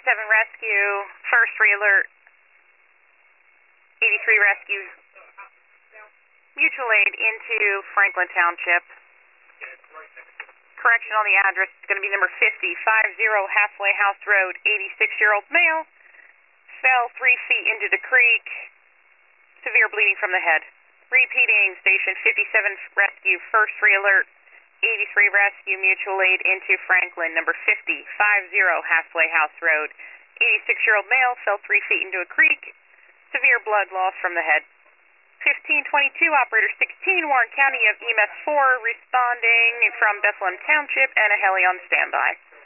Rescue, first re-alert, 83 Rescue, mutual aid into Franklin Township. Correction on the address is going to be number 50, 50 Halfway House Road, 86-year-old male, fell 3 feet into the creek, severe bleeding from the head. Repeating, Station 57 Rescue, first re-alert, 83 Rescue, mutual aid into Franklin, number 50, 50 Halfway House Road, 86-year-old male, fell 3 feet into a creek, severe blood loss from the head. 1522, Operator 16, Warren County of EMS 4, responding from Bethlehem Township, and a heli on standby.